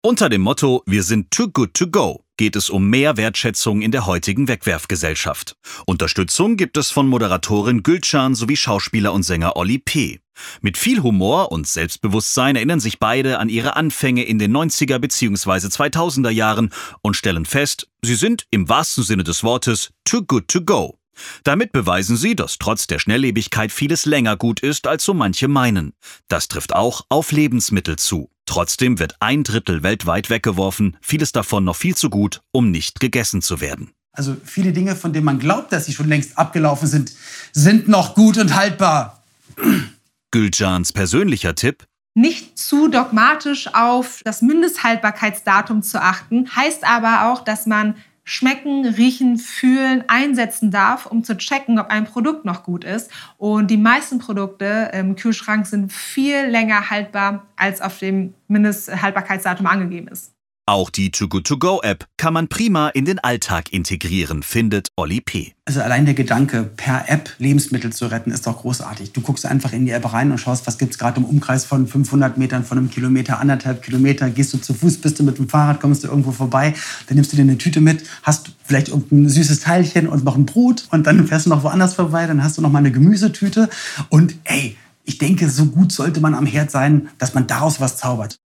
Unter dem Motto "Wir sind too good to go" geht es um mehr Wertschätzung in der heutigen Wegwerfgesellschaft. Unterstützung gibt es von Moderatorin Gülcan sowie Schauspieler und Sänger Oli P. Mit viel Humor und Selbstbewusstsein erinnern sich beide an ihre Anfänge in den 90er bzw. 2000er Jahren und stellen fest, sie sind im wahrsten Sinne des Wortes too good to go. Damit beweisen sie, dass trotz der Schnelllebigkeit vieles länger gut ist, als so manche meinen. Das trifft auch auf Lebensmittel zu. Trotzdem wird 1/3 weltweit weggeworfen, vieles davon noch viel zu gut, um nicht gegessen zu werden. Also viele Dinge, von denen man glaubt, dass sie schon längst abgelaufen sind, sind noch gut und haltbar. Gülcans persönlicher Tipp: Nicht zu dogmatisch auf das Mindesthaltbarkeitsdatum zu achten, heißt aber auch, dass man schmecken, riechen, fühlen, einsetzen darf, um zu checken, ob ein Produkt noch gut ist. Und die meisten Produkte im Kühlschrank sind viel länger haltbar, als auf dem Mindesthaltbarkeitsdatum angegeben ist. Auch die Too Good To Go App kann man prima in den Alltag integrieren, findet Oli P. Also allein der Gedanke, per App Lebensmittel zu retten, ist doch großartig. Du guckst einfach in die App rein und schaust, was gibt es gerade im Umkreis von 500 Metern, von einem Kilometer, 1,5 Kilometer. Gehst du zu Fuß, bist du mit dem Fahrrad, kommst du irgendwo vorbei, dann nimmst du dir eine Tüte mit, hast vielleicht irgendein süßes Teilchen und noch ein Brot und dann fährst du noch woanders vorbei, dann hast du noch mal eine Gemüsetüte und ey, ich denke, so gut sollte man am Herd sein, dass man daraus was zaubert.